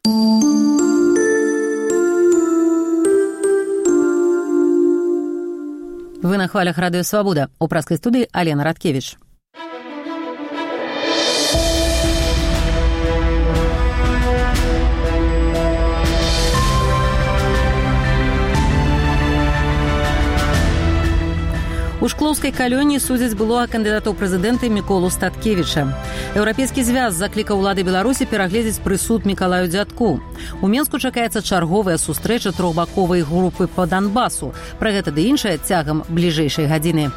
Вы на хвалях Радио Свобода. У праской студии Алена Радкевич. У шклоўскай калоніі судзяць былога кандыдата ў прэзідэнты Міколу Статкевіча. Еўрапейскі звяз заклікаў улады Беларусі перагледзець прысуд Мікалаю Дзядку. У Менску чакаецца чарговая сустрэча трохбаковай групы па Донбасу. Пра гэта ды іншае цягам бліжэйшай гадзіны.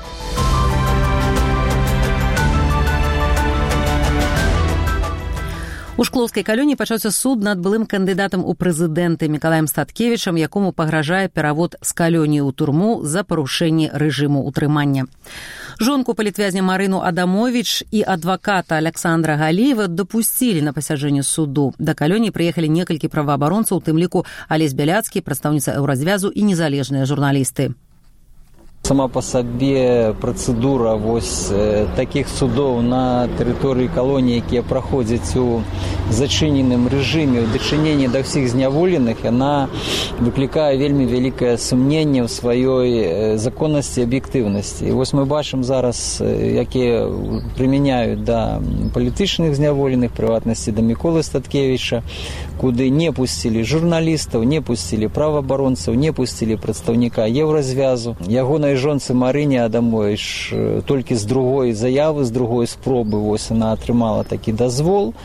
У шклоўскай калоніі пачаўся суд над былым кандыдатам у прэзідэнты Мікалаем Статкевічам, якому пагражае перавод з калоніі ў турму за парушэнне рэжыму ўтрымання. Жонку палітвязня Марыну Адамовіч і адваката Александра Галіева дапусцілі на пасяджэнне суду. Да калоніі прыехалі некалькі праваабаронцаў, у тым ліку Алесь Бяляцкі, прадстаўніца Еўразвязу і незалежныя журналісты. Сама по сабе працэдура такіх судоў на тэрыторыі калоніі, якія праходзяць у зачыненым рэжыме, у дачыненні да ўсіх зняволеных, яна выклікае вельмі вялікае сумненне ў сваёй законнасці і аб'ектыўнасці. І мы бачым зараз, якія прымяняюць да палітычных зняволеных, прыватнасці да Міколы Статкевіча, куды не пусцілі журналістаў, не пусцілі праваабаронцаў, не пусцілі прадстаўніка Еўразвязу. Ягонай жонцы Марыне Адамовіч толькі з другой заявы, з другой спробы яна атрымала такі дазвол.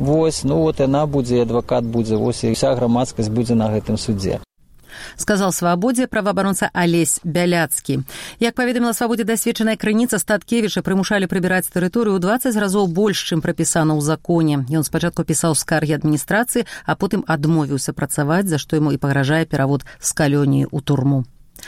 Яна будзе, адвакат будзе, і вся грамадскасць будзе на гэтым судзе. Сказал «Свободе» праваабаронца Алесь Бяляцкі. Як паведаміла «Свободе» дасведчаная крыніца, Статкевіча прымушалі прыбіраць тэрыторыю ў 20 разоў больш, чым прапісана ў законе. Ён спачатку пісаў скаргі адміністрацыі, а потым адмовіўся працаваць, за што яму і пагражае перавод з калоніі ў турму.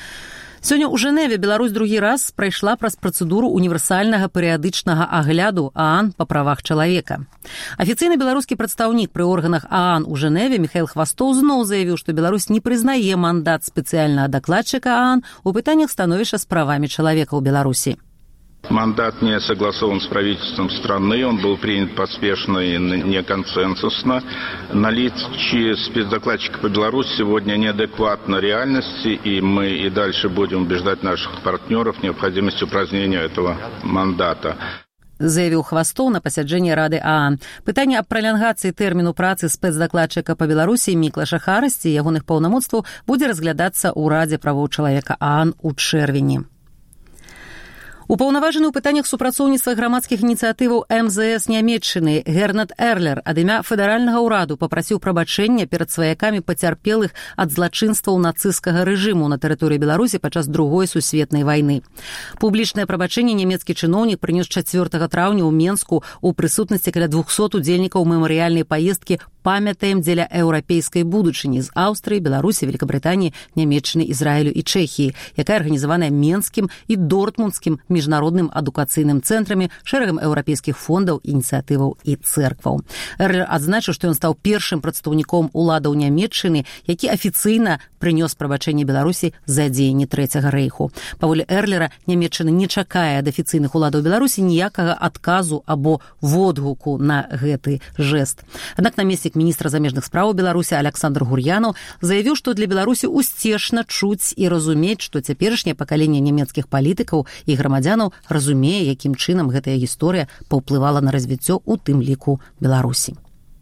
Сёння ў Жэневе Беларусь другі раз прайшла праз працэдуру універсальнага перыядычнага агляду ААН па правах чалавека. Афіцыйны беларускі прадстаўнік пры органах ААН у Жэневе Міхаіл Хвастоў зноў заявіў, што Беларусь не прызнае мандат спецыяльнага дакладчыка ААН у пытаннях становішча з правамі чалавека ў Беларусі. Мандат не согласован с правительством страны, он был принят поспешно и не консенсусно. Наличие спецдокладчика по Беларуси сегодня неадекватно реальности, и мы и дальше будем убеждать наших партнеров в необходимости упразднения этого мандата. Заявіў Хвастоў на пасяджэнні Рады ААН. Пытанне аб пралянгацыі тэрміну працы спецдакладчыка па Беларусі Міклаша Харасці і ягоных паўнамоцтваў будзе разглядацца ў Радзе правоў чалавека ААН у чэрвені. Упаўнаважаны ў пытаннях супрацоўніцтва грамадскіх ініцыятываў МЗС Нямецчыны Гернат Эрлер ад імя федэральнага ўраду папрасіў прабачэння перад сваякамі пацярпелых ад злачынстваў нацысцкага рэжыму на тэрыторыі Беларусі падчас Другой сусветнай вайны. Публічнае прабачэнне нямецкі чыноўнік прынёс 4 траўня ў Менску ў прысутнасці каля 200 удзельнікаў мемарыяльнай паездкі «Памятаем дзеля еўрапейскай будучыні» з Аўстрыі, Беларусі, Великабрытаніі, Нямецчыны, Ізраілю і Чэхіі, якая арганізаваная Менскім і Дортмундскім міжнародным адукацыйным цэнтрамі, шэрагам еўрапейскіх фондаў, ініцыятываў і цэркваў. Эрлер адзначыў, што ён стаў першым прадстаўніком уладаў Нямецчыны, які афіцыйна прынёс прабачэнне Беларусі за дзеянні Трэцяга рэйху. Паводле Эрлера, Нямецчына не чакае ад афіцыйных уладаў Беларусі ніякага адказу або водгуку на гэты жэст. Аднак намеснік міністра замежных спраў Беларусі Александр Гур'янаў заявіў, што для Беларусі усцешна чуць і разумець, што цяперашняе пакаленне нямецкіх палітыкаў і грамадзянаў разумее, якім чынам гэтая гісторыя паўплывала на развіццё, у тым ліку Беларусі.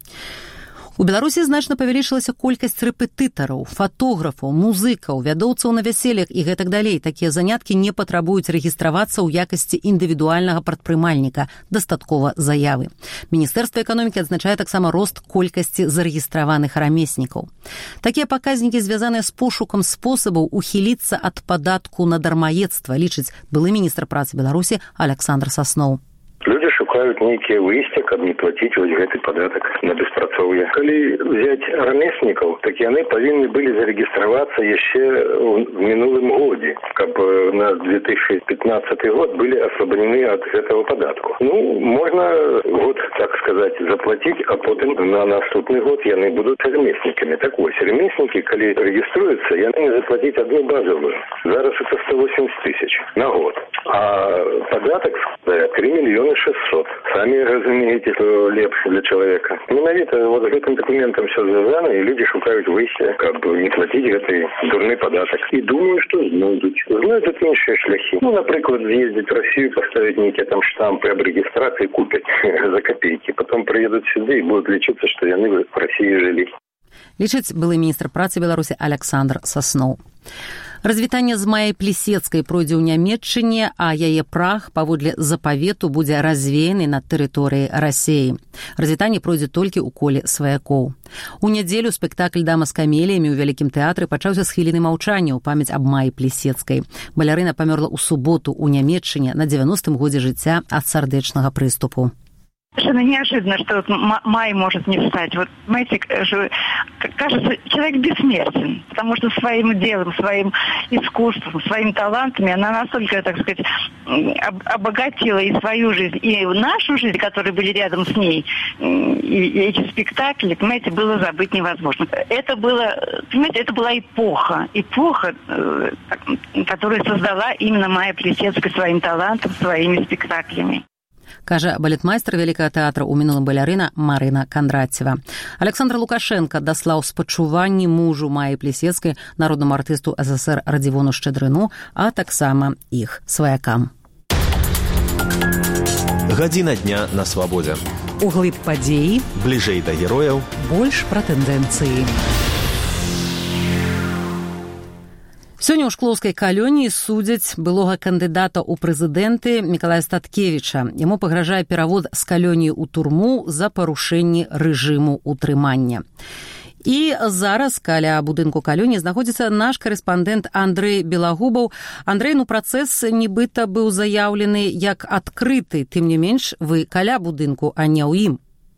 У Беларусі значна павялічылася колькасць рэпетытараў, фатографаў, музыкаў, вядоўцаў на вяселлях і гэтак далей. Такія заняткі не патрабуюць рэгістравацца ў якасці індывідуальнага прадпрымальніка, дастаткова заявы. Міністэрства эканомікі адзначае таксама рост колькасці зарэгістраваных рамеснікаў. Такія паказнікі звязаныя з пошукам спосабаў ухіліцца ад падатку на дармаедства, лічыць былы міністр працы Беларусі Александр Сасноў. Люди шукаюць нейкія выйсце, каб не плаціць вось гэты падатак на беспрацоўе. Калі взять рамеснікаў, так яны павінны былі зарэгістравацца яшчэ в мінулым годзе, каб на 2015 год былі аслаблены ад гэтага падатку. Можна год, так сказать, заплаціць, а потым на наступны год яны будуць рамеснікамі. Так вось, рамеснікі, калі рэгіструюцца, яны не заплаціць одну базовую. Зараз это 180 тысяч на год. А падатак складае 3 600 000. самі разумееце, што лепш для чалавека. Менавіта вот з гэтым дакументам все звязана, і людзі шукаюць выйсця, каб не плаціць гэты дурны падатак. І думаю, што знойдуць іншыя шляхі. Ну, напрыклад, з'ездзіць в Россию, поставить некие там штампы об регистрации, купят за копейки. Потом приедут сюда и будут лечиться, что яны в России жили. Лічыць былы міністр працы Беларусі Александр Сасноў. Развітанне з Майяй Плісецкай пройдзе ў Нямецчыне, а яе прах паводле запавету будзе развеяны на тэрыторыі Расіі. Развітанне пройдзе толькі ў коле сваякоў. У нядзелю спектакль «Дама з камеліямі» ў Вялікім тэатры пачаўся з хвіліны маўчання ў памяць аб Майі Плісецкай. Балярына памёрла ў суботу ў Нямецчыне на 90-м годзе жыцця ад сардэчнага прыступу. Совершенно неожиданно, что вот Май может не встать. Вот, знаете, кажется, человек бессмертен, потому что своим делом, своим искусством, своими талантами она настолько, так сказать, обогатила и свою жизнь, и нашу жизнь, которые были рядом с ней, и эти спектакли, понимаете, было забыть невозможно. Это было, понимаете, это была эпоха, которую создала именно Майя Плісецкая своим талантом, своими спектаклями. Кажа балетмайстар Вялікага тэатра ў мінулым балярына Марына Кандрацева. Александр Лукашенко даслаў спачуванні мужу Майі Плісецкай, народнаму артысту СССР Радзівону Шчадрыну, а таксама іх сваякам. Гадзіна дня на свабодзе. Углыб падзеі, бліжэй да герояў, больш пра тэндэнцыі. Сёння ў Шклоўскай калоніі судзяць былога кандыдата ў прэзідэнты Мікалая Статкевіча. Яму пагражае перавод з калоніі ў турму за парушэнне рэжыму ўтрымання. І зараз каля будынку калоніі знаходзіцца наш корэспандэнт Андрэй Белагубаў. Андрэй, працэс нібыта быў заяўлены як адкрыты, тым не менш вы каля будынку, а не ў ім.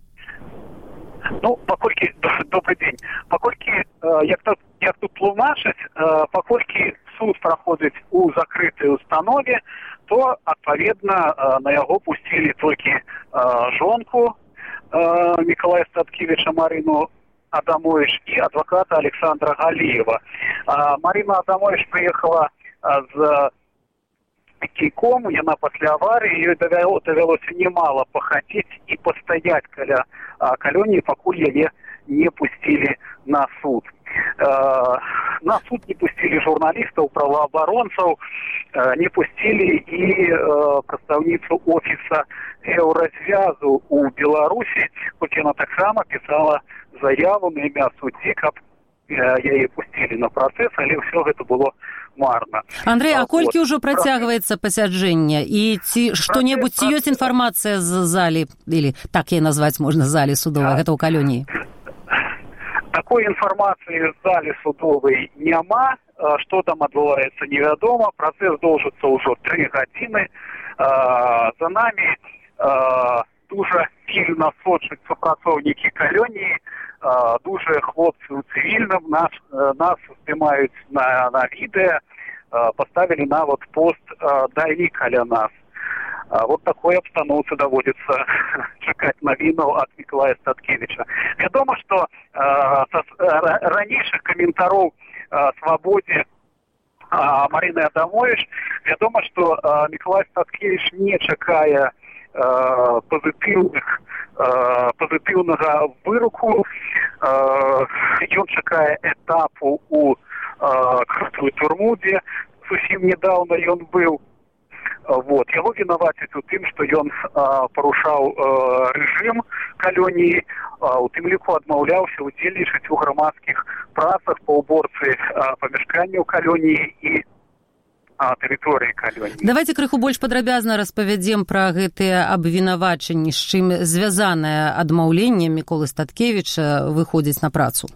Паколькі, добрый день, паколькі, як тут тлумачаць, паколькі суд праходзіць у закрытай установе, то, адпаведна, на яго пусцілі толькі жонку Мікалая Статкевіча Марыну Адамович і адваката Александра Галіева. Марына Адамович прыехала з кійком, яна пасля аварыі, ёй давялося немало пахадзіць і пастаяць каля калоніі, пакуль яе не пусцілі на суд. На суд не пусцілі журналістаў, праваабаронцаў, не пусцілі і прадстаўніцу офіса еўразвязу ў Беларусі, хоць яна таксама пісала заяву на імя суддзі, каб яе пусцілі на працэс, але ўсё гэта было марна. Андрэй, а колькі ўжо працягваецца пасяджэнне? І ці што-небудзь, ці ёсць інфармацыя з залі, или так яе назваць можна, залі судовай, гэта ў калоніі? Такой інфармацыі з залі судовай няма. Што там адбываецца, невядома. Працэс доўжыцца ўжо 3 гадзіны. За намі дуже пільна сочаць супрацоўнікі калоніі, дуже хлопцы ў цывільным, нас здымаюць на відэа, поставили нават пост «Дайві каля нас». Вот такой обстановке доводится чекать новину от Миколая Статкевича. Вядома, что ранейших комментаров «Свободе» Марины Адамович, вядома, что Миколай Статкевич не чакае пазітыўнага выроку. Ён чакае этапу у крутую турму, дзе зусім недавно ён быў. Вот. Яго вінавацяць у тым, што ён парушаў рэжым калоніі, у тым ліку адмаўляўся удзельнічаць у грамадскіх працах па ўборцы памяшканняў калоніі і тэрыторыі калоніі. Давайте крыху больш падрабязна распавядзем пра гэтыя абвінавачанні, з чым звязанае адмаўленне Міколы Статкевіча выходзіць на працу.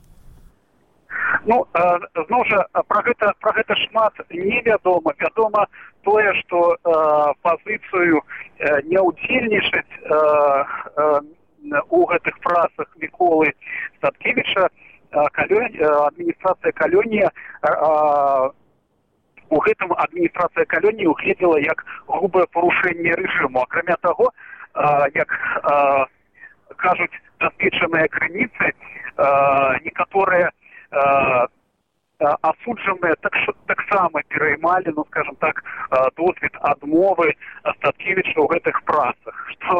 Зноў жа, пра гэта шмат невядома. Вядома тое, што пазіцыю не ўдзельнічаць у гэтых працах Міколы Статкевіча адміністрацыя калоніі у гэтым адміністрацыя калоніі угледзела як грубае парушэнне рэжыму. Акрамя таго, як кажуць дасведчаныя крыніцы, некаторыя асуджаныя таксама пераймалі, скажем так, досвед адмовы Статкевіча ў гэтых працах, што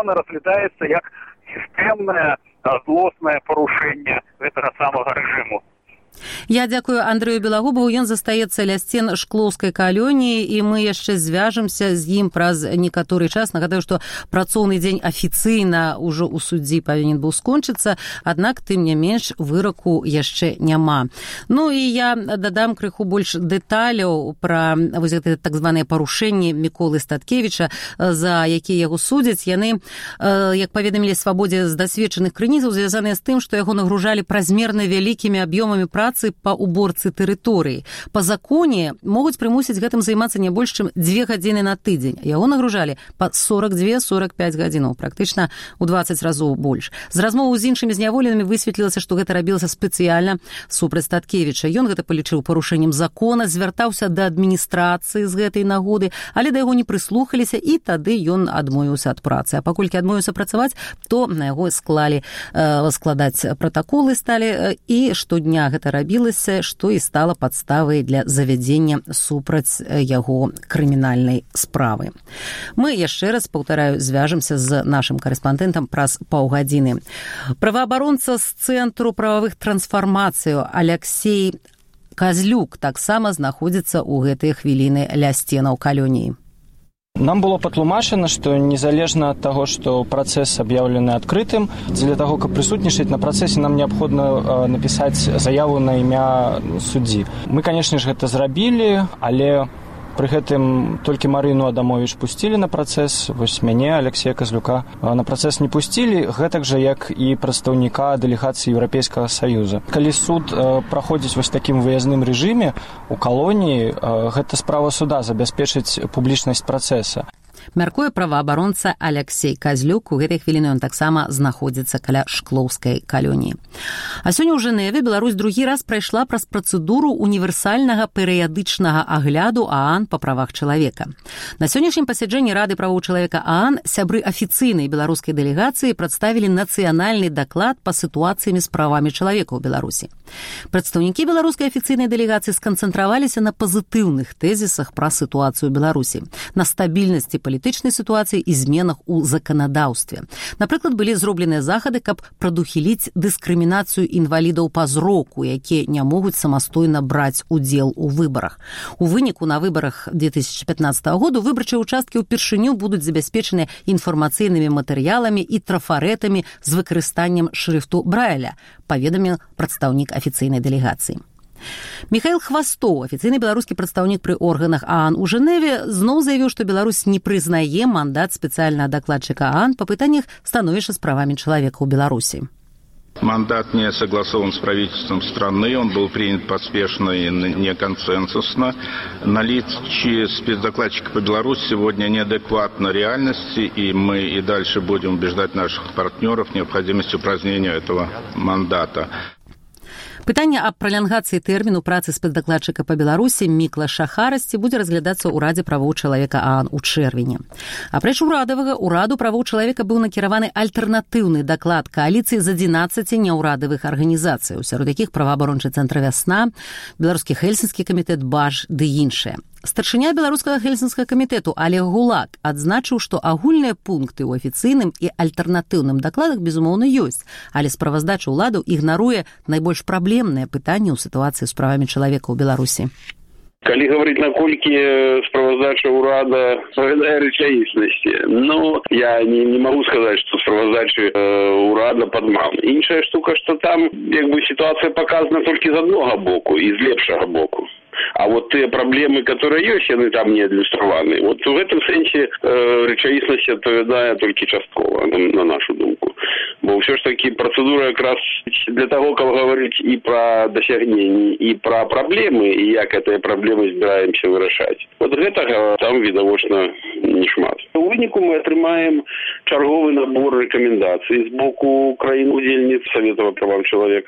безумоўна разглядаецца як сістэмнае злоснае парушэнне гэтага самага рэжыму. Я дзякую Андрэю Белагубову, ён застаецца ля сцен шклоўскай калоніі, і мы яшчэ звяжемся з ім праз некаторы час. Нагадаю, што працоўны дзень афіцыйна ўжо ў суддзі павінен быў скончыцца, аднак тым не менш выраку яшчэ няма. Ну і я дадам крыху больш дэталяў пра вось гэтыя так званыя парушэнні Міколы Статкевіча, за якія яго судзяць. Яны, як паведамілі Свабодзе з дасведчаных крыніцаў, звязаныя з тым, што яго нагружалі празмерна вялікімі аб'ёмамі працы па уборцы тэрыторыі. Па законе могуць прымусіць гэтым займацца не больш, чым 2 гадзіны на тыдзень. Яго нагружалі па 42-45 гадзінаў, практычна ў 20 разоў больш. З размоваў з іншымі зняволенымі высветлілася, што гэта рабілася спецыяльна супраць Статкевіча. Ён гэта палічыў парушэннем закона, звяртаўся да адміністрацыі з гэтай нагоды, але да яго не прыслухаліся, і тады ён адмовіўся ад працы. А паколькі адмовіўся працаваць, то на яго складаць пратаколы сталі, і штодня гэта рабілася, што і стала падставай для завядзення супраць яго крымінальнай справы. Мы яшчэ раз, паўтараю, звяжемся з нашым карэспандэнтам праз паўгадзіны. Праваабаронца з Цэнтру прававых трансфармацый Алексей Казлюк таксама знаходзіцца ў гэтыя хвіліны ля сценаў калоніі. Нам было патлумачана, што незалежна ад таго, што працэс аб'яўлены адкрытым, дзеля таго, каб прысутнічаць на працэсе, нам неабходна напісаць заяву на імя суддзі. Мы, канешне ж, гэта зрабілі, але пры гэтым толькі Марыну Адамовіч пусцілі на працэс, вось мяне, Алексея Казлюка, на працэс не пусцілі, гэтак жа, як і прадстаўніка дэлегацыі Еўрапейскага Саюза. Калі суд праходзіць вось такім выязным рэжыме у калоніі, гэта справа суда забяспечыць публічнасць працэса. Мяркуе праваабаронца Алексей Казлюк, у гэтай хвіліны ён таксама знаходзіцца каля шклоўскай калоніі. А сёння ў Жэневе Беларусь другі раз прайшла праз працэдуру універсальнага перыядычнага агляду ААН па правах чалавека. На сённяшнім пасяджэнні Рады правоў чалавека ААН сябры афіцыйнай беларускай дэлегацыі прадставілі нацыянальны даклад па сітуацыямі з правамі чалавека ў Беларусі. Прадстаўнікі беларускай афіцыйнай дэлегацыі сканцэнтраваліся на пазітыўных тэзісах пра сітуацыю Беларусі, на стабільнасці палітычнай сітуацыі і зменах у заканадаўстве. Напрыклад, былі зробленыя захады, каб прадухіліць дыскрымінацыю інвалідаў па зроку, якія не могуць самастойна браць удзел у выбарах. У выніку на выбарах 2015 году выбарчыя ўчасткі ўпершыню будуць забяспечаны інфармацыйнымі матэрыяламі і трафарэтамі з выкарыстаннем шрыфту Брайля, паведаміў прадстаўнік афіцыйнай дэлегацыі. Міхаіл Хвастоў, афіцыйны беларускі прадстаўнік пры органах ААН у Жэневе, зноў заявіў, што Беларусь не прызнае мандат спецыяльнага дакладчыка ААН па пытаннях становішча з правамі чалавека ў Беларусі. Мандат не согласован с правительством страны, он был принят поспешно и не консенсусно. Наличие спецдокладчика по Беларуси сегодня неадекватно реальности, и мы и дальше будем убеждать наших партнеров в необходимости упразднения этого мандата. Пытанне аб пралянгацыі тэрміну працы спецдакладчыка па Беларусі Мікла Шахарасці будзе разглядацца ў Радзе правоў чалавека ААН у чэрвені. Апрэч урадавага, у Раду правоў чалавека быў накіраваны альтэрнатыўны даклад кааліцыі з 11 няўрадавых арганізацый, сярод якіх праваабарончы цэнтр «Вясна», беларускі Хельсінскі камітэт «Баш» ды іншыя. Старшыня беларускага Хельсінскага камітэту Олег Гулак адзначыў, што агульныя пункты ў афіцыйным і альтэрнатыўным дакладах, безумоўна, ёсць, але справаздача ўладаў ігнаруе найбольш праблемныя пытанні ў сітуацыі з правамі чалавека ў Беларусі. Калі говорить, наколькі справаздача ўрада адпавядае рэчаіснасці, ну, я не могу сказать, что справаздача ўрада падман. Іншая штука, что там як бы ситуация показана толькі з аднога боку і з лепшага боку. А вот те проблемы, которые есть, яны там не адлюстраваны. Вот в этом сенсе рэчаіснасць адпавядае толькі часткова, на нашу думку. Бо ўсё ж таки процедура якраз для того, каб говорить и про досягненні, и про проблемы, и як гэтыя проблемы збіраемся вырашаць. Вот гэтага там відавочна не шмат. У выніку мы атрымаем чарговы набор рэкамендацый з боку краін-удзельніц Савета па правам чалавека.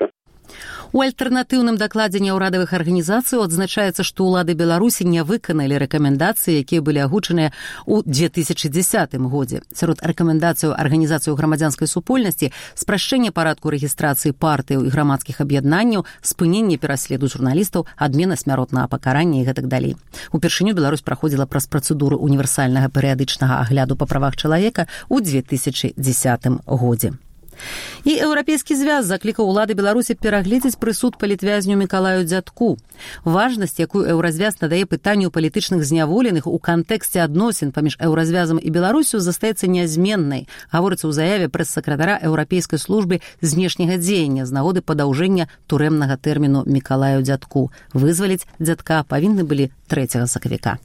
У альтэрнатыўным дакладзе няўрадавых арганізацый адзначаецца, што ўлады Беларусі не выканалі рэкамендацыі, якія былі агучаныя ў 2010 годзе. Сярод рэкамендацыяў арганізацыяў грамадзянскай супольнасці спрашчэнне парадку рэгістрацыі партыяў і грамадскіх аб'яднанняў, спыненне пераследу журналістаў, адмена смяротнага пакарання і гэтак далей. Упершыню Беларусь праходзіла праз працэдуру універсальнага перыядычнага агляду па правах чалавека ў 2010 годзе. І Еўрапейскі звяз заклікаў улады Беларусі перагледзець прысуд палітвязню Мікалаю Дзядку. Важнасць, якую Еўразвяз надае пытанню палітычных зняволеных у кантэксце адносін паміж Еўразвязам і Беларусю застаецца нязменнай, гаворыцца ў заяве прэс-сакратара Еўрапейскай службы знешняга дзеяння з нагоды падаўжэння турэмнага тэрміну Мікалаю Дзядку. Вызваліць Дзядка павінны былі 3 сакавіка.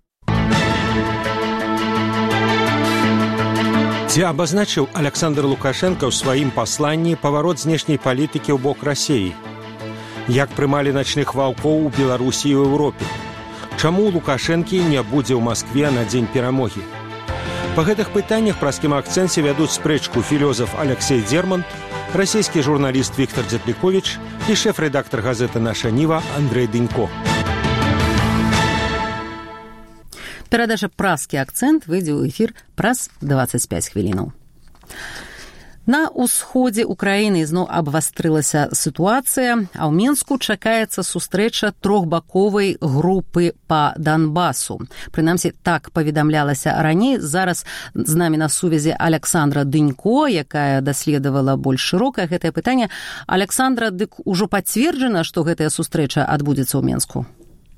Ці абазначыў Александр Лукашенко ў сваім пасланні паварот знешняй палітыкі ў бок Расіі? Як прымалі начных ваўкоў у Беларусі і ў Еўропе? Чаму Лукашэнкі не будзе ў Маскве на дзень перамогі? Па гэтых пытаннях праз кінаакцэнце вядуць спрэчку філёзаф Алексей Дзерман, расійскі журналіст Віктор Дзядліковіч і шэф-рэдактар газеты «Наша Ніва» Андрэй Дынько. Перадача «Празкі акцэнт» выйдзе ў эфір праз 25 хвілінаў. На ўсходзе Украіны зноў абвастрылася сітуацыя, а ў Мінску чакаецца сустрэча трохбаковай групы па Донбасу. Прынамсі, так паведамлялася раней. Зараз з намі на сувязі Александра Дынько, якая даследавала больш шырока гэтае пытанне. Александра, дык ужо пацверджана, што гэтая сустрэча адбудзецца ў Мінску?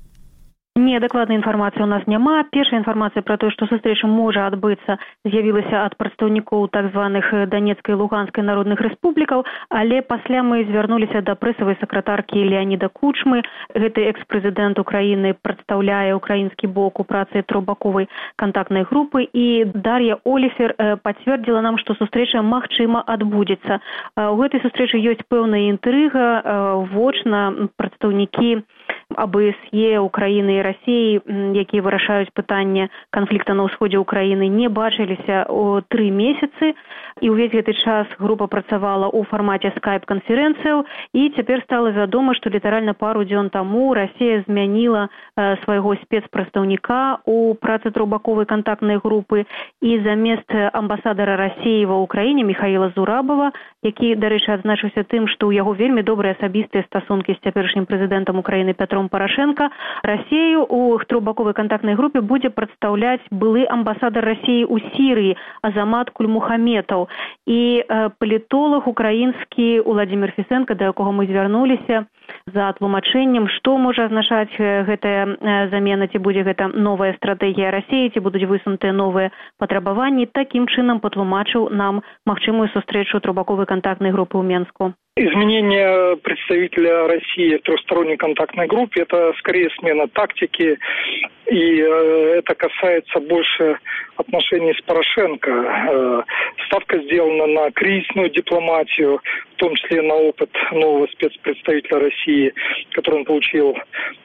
Не, дакладнай інфармацыі ў нас няма. Першая інфармацыя пра тое, што сустрэча можа адбыцца, з'явілася ад прадстаўнікоў так званых Данецкай і Луганскай народных рэспублікаў, але пасля мы звярнуліся да прэсавай сакратаркі Леаніда Кучмы. Гэты экс-прэзідэнт Украіны прадстаўляе украінскі бок у працы трохбаковай кантактнай групы, і Дар'я Оліфер пацвердзіла нам, што сустрэча магчыма адбудзецца. У гэтай сустрэчы ёсць пэўная інтрыга. Вочна прадстаўнікі АБСЕ Украіны і Расіі, якія вырашаюць пытанне канфлікта на ўсходзе Украіны, не бачыліся 3 месяцы, і ўвесь гэты час група працавала ў фармаце скайп-канферэнцыяў, і цяпер стала вядома, што літаральна пару дзён таму Расія змяніла свайго спецпрадстаўніка ў працы трохбаковай кантактнай групы, і замест амбасадара Расіі ва ўкраіне Міхаіла Зурабава, які, дарэчы, адзначыўся тым, што ў яго вельмі добрыя асабістыя стасункі з цяперашнім прэзідэнтам Украіны Пятром Парашенко, Расію ў трохбаковай кантактнай групе будзе прадстаўляць былы амбасадар Расіі ў Сірыі Азамат Кульмухаметаў. І палітолог украінскі Уладзімір Фісенка, да якога мы звярнуліся за тлумачэннем, што можа азначаць гэтая замена, ці будзе гэта новая стратэгія Расіі, ці будуць высунутыя новыя патрабаванні, такім чынам патлумачыў нам магчымую сустрэчу трохбаковай контактной группы в Минску. Изменение представителя России в трехсторонней контактной группе – это скорее смена тактики, и это касается больше отношений с Порошенко. Ставка сделана на кризисную дипломатию, в том числе на опыт нового спецпредставителя России, который он получил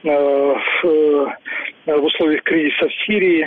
в условиях кризиса в Сирии.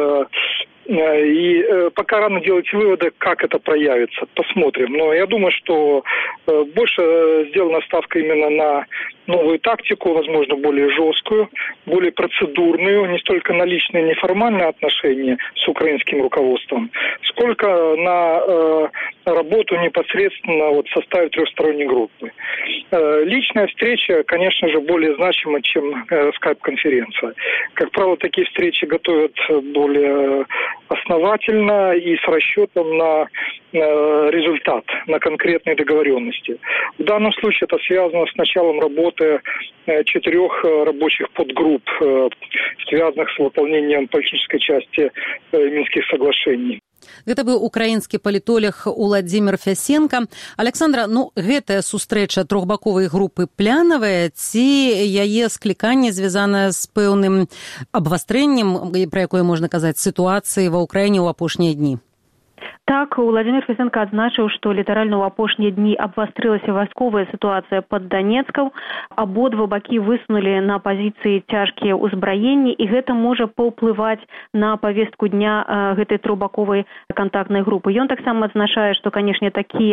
И пока рано делать выводы, как это проявится. Посмотрим. Но я думаю, что больше сделана ставка именно на новую тактику, возможно, более жесткую, более процедурную, не столько на личные неформальные отношения с украинским руководством, сколько на работу непосредственно в составе трехсторонней группы. Личная встреча, конечно же, более значима, чем скайп-конференция. Как правило, такие встречи готовят более основательно и с расчетом на результат, на конкретные договоренности. В данном случае это связано с началом работы 4 рабочих подгрупп, связанных с выполнением политической части Минских соглашений. Гэта быў украінскі палітолог Уладзімір Фясенка. Александра, гэтая сустрэча трохбаковай групы планавая, ці яе скліканне звязанае з пэўным абвастрэннем, пра якое можна казаць, сітуацыі ва ўкраіне ў апошнія дні? Так, Уладзімір Фісенка адзначыў, што літаральна ў апошнія дні абвастрылася вайсковая сітуацыя пад Данецкам. Абодва бакі высунулі на пазіцыі цяжкія ўзбраенні, і гэта можа паўплываць на павестку дня гэтай трохбаковай кантактнай групы. Ён таксама адзначае, што, канешне, такія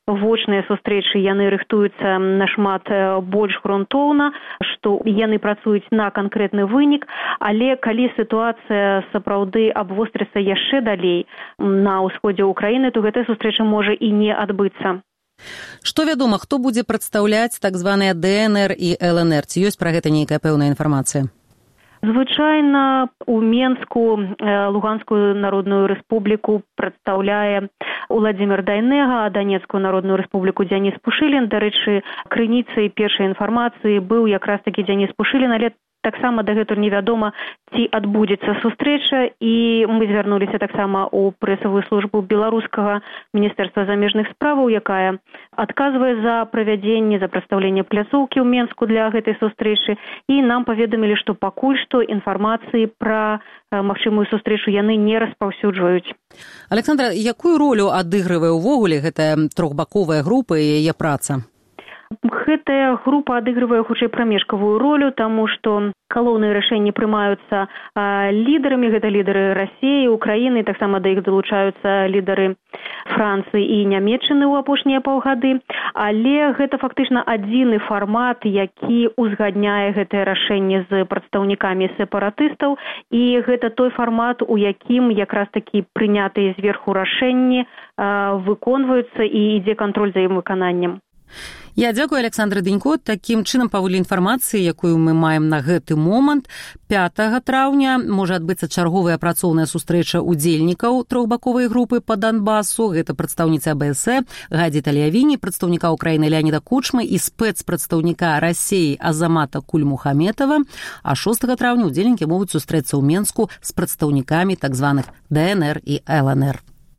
вочныя сустрэчы яны рыхтуюцца нашмат больш грунтоўна, што яны працуюць на канкрэтны вынік, але калі сітуацыя сапраўды абвострыцца яшчэ далей на ўсходзе ўкраіны, то гэтая сустрэча можа і не адбыцца. Што вядома, хто будзе прадстаўляць так званыя ДНР і ЛНР? Ці ёсць пра гэта нейкая пэўная інфармацыя? Звычайна у Менску Луганскую народную рэспубліку прадстаўляе Уладзімір Дайнега, а Донецкую народную рэспубліку Дзяніс Пушылін. Дарэчы, крыніцай першай інфармацыі быў якраз такі Дзяніс Пушылін, але таксама дагэтуль невядома, ці адбудзецца сустрэча, і мы звярнуліся таксама ў прэсавую службу беларускага міністэрства замежных справаў, якая адказвае за правядзенне, за прадстаўленне пляцоўкі ў Менску для гэтай сустрэчы, і нам паведамілі, што пакуль што інфармацыі пра магчымую сустрэчу яны не распаўсюджваюць. Александра, якую ролю адыгрывае ўвогуле гэтая трохбаковая група і яе праца? Гэтая група адыгрывае хутчэй прамежкавую ролю, таму што галоўныя рашэнні прымаюцца лідарамі, гэта лідары Расіі, Украіны, таксама да іх далучаюцца лідары Францыі і Нямецчыны ў апошнія паўгады, але гэта фактычна адзіны фармат, які узгадняе гэтае рашэнне з прадстаўнікамі сепаратыстаў, і гэта той фармат, у якім якраз такі прынятыя зверху рашэнні выконваюцца і ідзе кантроль за ім выкананнем. Я дзякую, Александра Дынько. Такім чынам, паводле інфармацыі, якую мы маем на гэты момант, 5 траўня можа адбыцца чарговая працоўная сустрэча удзельнікаў трохбаковай групы па Донбасу. Гэта прадстаўніца АБС Гадзі Таліявіні, прадстаўніка Украіны Леаніда Кучмы і спецпрадстаўніка Расіі Азамата Кульмухаметова. А 6 траўня удзельнікі могуць сустрэцца ў Менску з прадстаўнікамі так званых ДНР і ЛНР.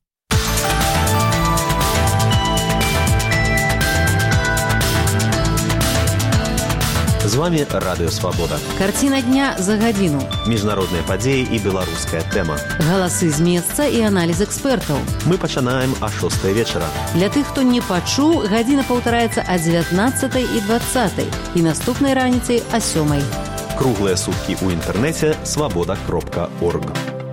З вами Радыё Свабода. Карціна дня за гадзіну. Міжнародныя падзеі і беларуская тэма. Галасы з месца і аналіз экспертаў. Мы пачынаем о 6 вечара. Для тых, хто не пачуў, гадзіна паўтараецца о 19 і 20 і наступнай раніцай о 7. Круглыя суткі ў інтэрнэце свабода.орг.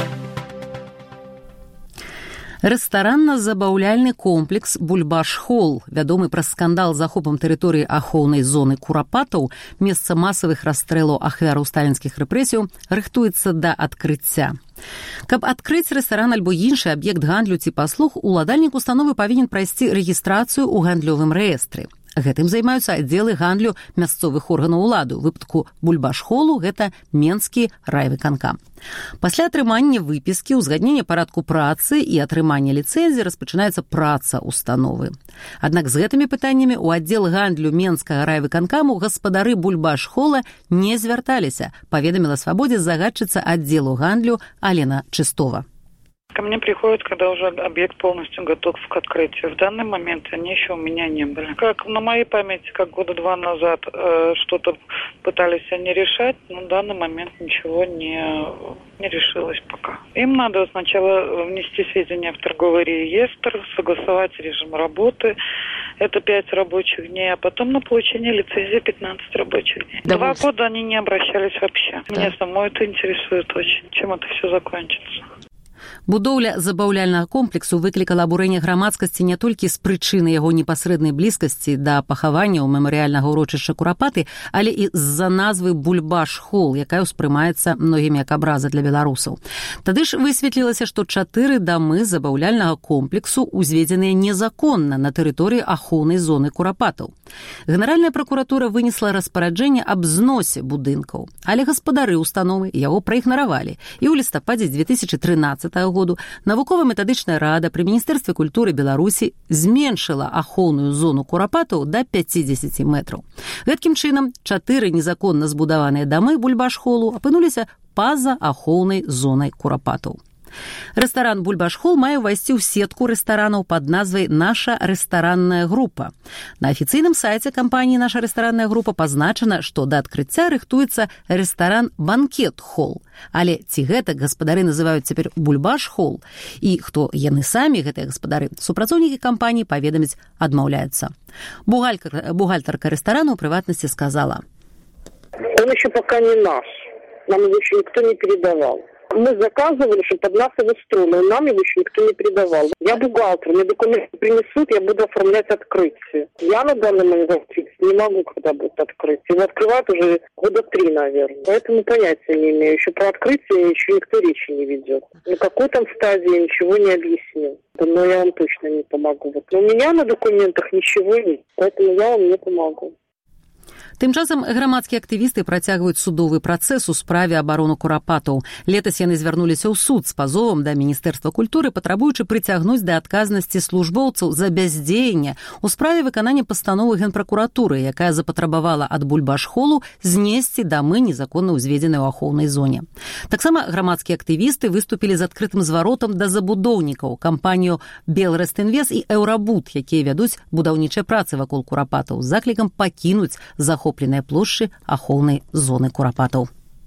Рэстаранна-забаўляльны комплекс «Бульбаш-Холл», вядомы праз скандал з захопам тэрыторыі ахоўнай зоны Курапатаў, месца масавых расстрэлаў ахвяраў сталінскіх рэпрэсіяў, рыхтуецца да адкрыцця. Каб адкрыць рэстаран альбо іншы аб'ект гандлю ці паслуг, уладальнік установы павінен прайсці рэгістрацыю ў гандлёвым рэестры. Гэтым займаюцца аддзелы гандлю мясцовых органаў улады. У выпадку Бульбаш-Холлу гэта Менскі райвыканкам. Пасля атрымання выпіскі, узгаднення парадку працы і атрымання ліцэнзіі распачынаецца праца установы. Аднак з гэтымі пытаннямі ў аддзел гандлю Менскага райвыканкаму гаспадары Бульбаш-Холла не звярталіся, паведаміла Свабодзе загадчыца аддзелу гандлю Алена Чыстова. Ко мне приходят, когда уже объект полностью готов к открытию. В данный момент они еще у меня не были. Как на моей памяти, как года 2 назад что-то пытались они решать, но в данный момент ничего не решилось пока. Им надо сначала внести сведения в торговый реестр, согласовать режим работы. Это 5 рабочих дней, а потом на получение лицензии 15 рабочих дней. 2 года они не обращались вообще. Да. Меня самой это интересует очень, чем это все закончится. Будоўля забаўляльнага комплексу выклікала абурэнне грамадскасці не толькі з прычыны яго непасрэднай блізкасці да пахавання ў мемарыяльнага ўрочышча Курапаты, але і з-за назвы Бульбаш-Холл, якая ўспрымаецца многімі як абраза для беларусаў. Тады ж высветлілася, што 4 дамы забаўляльнага комплексу узведзеныя незаконна на тэрыторыі ахоўнай зоны Курапатаў. Генеральная пракуратура вынесла распараджэнне аб зносе будынкаў, але гаспадары установы яго праігнаравалі, і ў лістападзе 2013 году навукова-метадычная рада пры Міністэрстве культуры Беларусі зменшыла ахоўную зону Курапатаў да 50 метраў. Гэткім чынам 4 незаконна збудаваныя дамы Бульбаш-Холлу апынуліся па-за ахоўнай зонай Курапатаў. Рэстаран Бульбаш-Холл мае ўвайсці ў сетку рэстаранаў пад назвай «Наша рэстаранная група». На афіцыйным сайце кампаніі «Наша рэстаранная група» пазначана, што да адкрыцця рыхтуецца рэстаран «Банкет-Холл». Але ці гэта гаспадары называюць цяпер Бульбаш-Холл? І хто яны самі, гэтыя гаспадары, супрацоўнікі кампаніі паведаміць адмаўляюцца. Бухгалтарка рэстарана ў прыватнасці сказала: «Он еще пока не наш. Нам его еще никто не передавал. Мы заказывали, чтобы под нас его строили, нам его еще никто не передавал. Я бухгалтер, мне документы принесут, я буду оформлять открытие. Я на данный момент не могу, когда будет открытие. Его открывают уже года 3, наверное. Поэтому понятия не имею. Еще про открытие еще никто речи не ведет. На какой там стадии ничего не объяснил. Но я вам точно не помогу. Вот. Но у меня на документах ничего нет, поэтому я вам не помогу. Тым часам грамадскія актывісты працягваюць судовы працэс у справе абарону курапатаў. Летась яны звярнуліся ў суд з пазовам да Міністэрства культуры, патрабуючы прыцягнуць да адказнасці службоўцаў за бяздзеянне ў справе выканання пастановы Генпракуратуры, якая запатрабавала ад бульбашхолу знесці дамы, незаконна ўзведзеныя ў ахоўнай зоне. Таксама грамадскія актывісты выступілі з адкрытым зваротам да забудоўнікаў, кампанію «Белрэстінвес» і «Еўрабуд», якія вядуць будаўнічыя працы вакол курапатаў, з заклікам пакінуць захопленыя плошчы ахоўнай зоны курапатаў.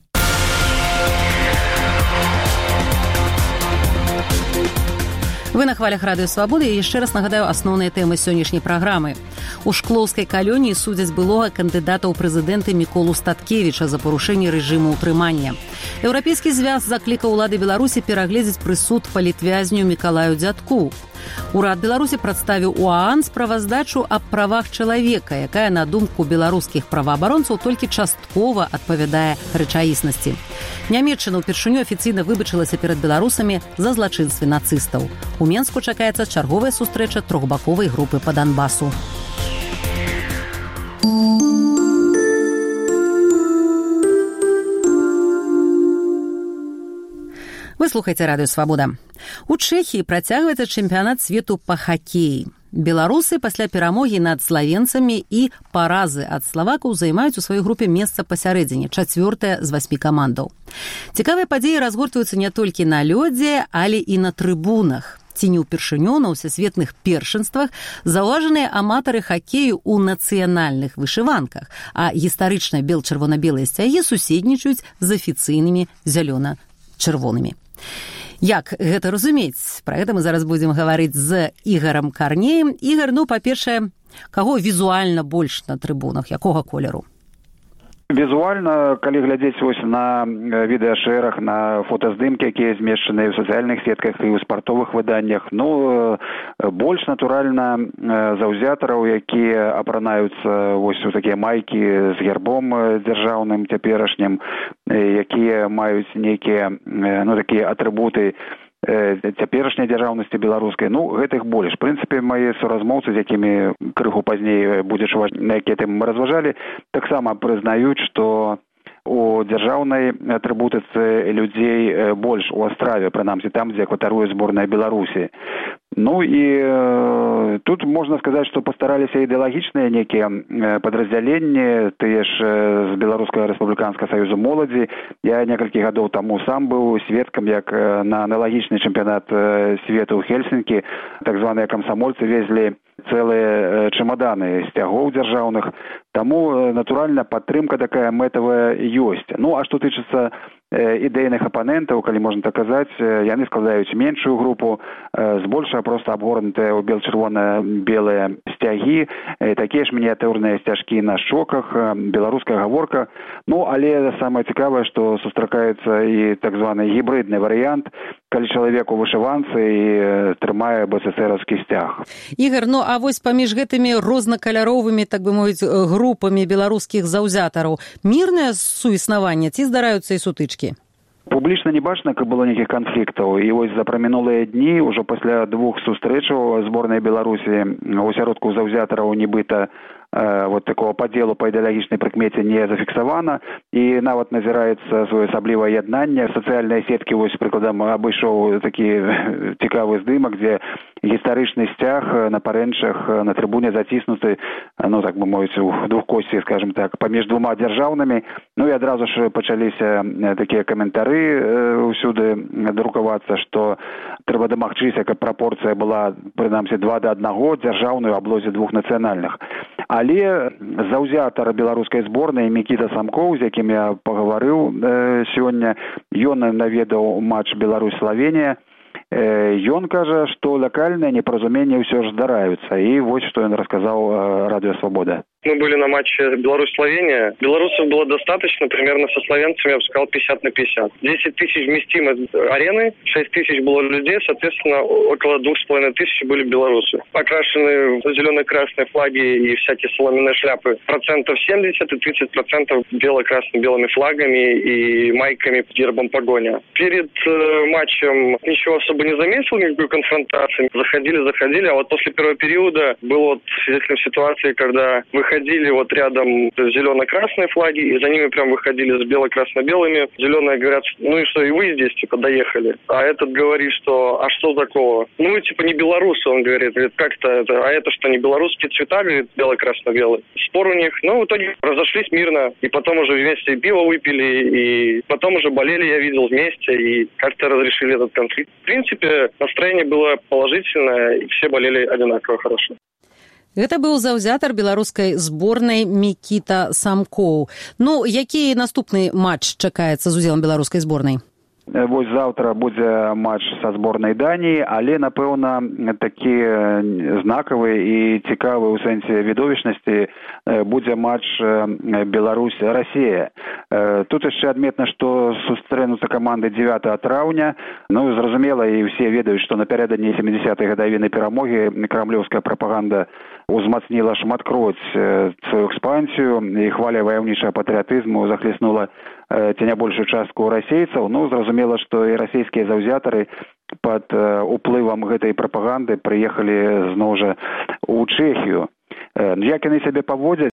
Вы на хвалях Радыё Свабоды, і яшчэ раз нагадаю асноўныя тэмы сённяшняй праграмы. У Шклоўскай калоніі судзяць былога кандыдата ў прэзідэнты Міколу Статкевіча за парушэнне рэжыму ўтрымання. Еўрапейскі звяз заклікаў улады Беларусі перагледзець прысуд палітвязню Мікалаю Дзядку. Урад Беларусі прадставіў у ААН справаздачу аб правах чалавека, якая, на думку беларускіх праваабаронцаў, толькі часткова адпавядае рэчаіснасці. Нямецчына ўпершыню афіцыйна выбачылася перад беларусамі за злачынствы нацыстаў. У Менску чакаецца чарговая сустрэча трохбаковай групы па Донбасу. Вы слухаеце Радыё Свабода. У Чэхіі працягваецца чэмпіянат свету па хакеі. Беларусы пасля перамогі над славенцамі і паразы ад славакаў займаюць у сваёй групе месца пасярэдзіне, 4-е з 8 камандаў. Цікавыя падзеі разгортваюцца не толькі на лёдзе, але і на трыбунах. Ці не ўпершыню на ўсесветных першынствах заўважаныя аматары хакею ў нацыянальных вышыванках, а гістарычна бел-чырвона-белыя сцягі суседнічаюць з афіцыйнымі зялёна-чырвонымі. Як гэта разумець? Пра гэта мы зараз будзем гаварыць з Ігарам Карнеем. Ігар, па-першае, каго візуальна больш на трыбунах, якога колеру? Візуальна, калі глядзець на відэашэрах, на фотаздымкі, якія змешчаныя ў сацыяльных сетках і ў спартовых выданнях, больш, натуральна, заўзятараў, якія апранаюцца у такія майкі з гербом дзяржаўным цяперашнім, якія маюць нейкія такія атрыбуты цяперашняй дзяржаўнасці беларускай. Гэтых больш. В прынцыпе, мае суразмоўцы, з якімі крыху пазней будзе чуваць, на якія тэмы мы разважалі, таксама прызнаюць, што у дзяржаўнай атрыбутыцы людзей больш у Астраве, прынамсі там, дзе кватаруе зборная Беларусі. І тут можна сказаць, што пастараліся ідэалагічныя нейкія падраздзяленні, тыя ж з Беларускага рэспубліканскага саюзу моладзі. Я некалькі гадоў таму сам быў сведкам, як на аналагічны чэмпіянат свету ў Хельсінкі так званыя камсамольцы везлі цэлыя чемаданы сцягоў дзяржаўных. Таму, натуральна, падтрымка такая мэтавая ёсць. А што тычыцца ідэйных апанентаў, калі можна так казаць, яны складаюць меншую групу, збольшага проста абгорнутыя ў бел-чырвона-белыя сцягі, такія ж мініатюрныя сцяжкі на шчоках, беларуская гаворка. Але самае цікавае, што сустракаецца і так званы гібридны варыянт, калі чалавек у вышыванцы і трымае БССРаўскі сцяг. Ігар, а вось паміж гэтымі рознакаляровымі, так бы мовіць, групамі беларускіх заўзятараў мірнае суіснаванне ці здараюцца і сутычкі? Публічна не бачна, каб было нейкіх канфліктаў. І вось за прамінулыя дні, ўжо пасля 2 сустрэчаў зборнай Беларусі у сяродку заўзятараў нібыта такого падзелу па ідэалагічнай прыкмеце не зафіксавана, і нават назіраецца своеасаблівае яднанне. Сацыяльныя сеткі, прыкладам, абышоў такі цікавы здымак, дзе гістарычны сцяг на парэнчах на трыбуне заціснуты, так бы мовіць, у двухкосці, скажем так, паміж двума дзяржаўнымі. І адразу ж пачаліся такія каментары ўсюды друкавацца, што трэба дамагчыся, каб прапорцыя была, прынамсі, 2:1, дзяржаўную аблозе 2 нацыянальных. Але заўзятар беларускай зборнай Мікіта Самкоў, з якім я пагаварыў сёння, ён наведаў матч Беларусь-Славенія. Ён кажа, што лакальныя непаразуменні ўсё ж здараюцца. І вось што ён расказаў Радыё Свабода. Мы были на матче Беларусь-Словения. Белорусов было достаточно, примерно со словенцами, я бы сказал, 50/50. 10 тысяч вместимой арены, 6 тысяч было людей, соответственно, около 2500 были белорусы. Покрашены в зелено-красные флаги и всякие соломенные шляпы. 70% и 30% бело-красно-белыми флагами и майками с гербом погоня. Перед матчем ничего особо не заметил, никакой конфронтации. Заходили, а вот после первого периода был вот свидетелем ситуации, когда выходили вот рядом зелено-красные флаги, и за ними прям выходили с бело-красно-белыми. Зеленые говорят, ну и что, и вы здесь, типа, доехали. А этот говорит, что, а что такого? Ну, мы, типа, не белорусы, он говорит, как-то это, а это что, не белорусские цвета, говорит, бело-красно-белый. Спор у них, но в итоге разошлись мирно, и потом уже вместе и пиво выпили, и потом уже болели, я видел, вместе, и как-то разрешили этот конфликт. В принципе, настроение было положительное, и все болели одинаково хорошо. Гэта быў заўзятар беларускай зборнай Мікіта Самкоў. Ну, які наступны матч чакаецца з удзелам беларускай зборнай? Вось заўтра будзе матч са зборнай Даніі, але, напэўна, такі знакавы і цікавы ў сэнсе відовішчнасці будзе матч Беларусь-Расія. Тут яшчэ адметна, што сустрэнуцца каманды 9 траўня. Ну, зразумела, і ўсе ведаюць, што напярэдадні 70-й гадавіны перамогі крамлёўская прапаганда узмацніла шматкроць сваю экспансію, і хваля ваяўнічага патрыятызму захлеснула ці не большую частку расейцаў. Ну, зразумела, што і расійскія заўзятары пад уплывам гэтай прапаганды прыехалі зноў жа ў Чэхію. Як яны сябе паводзяць?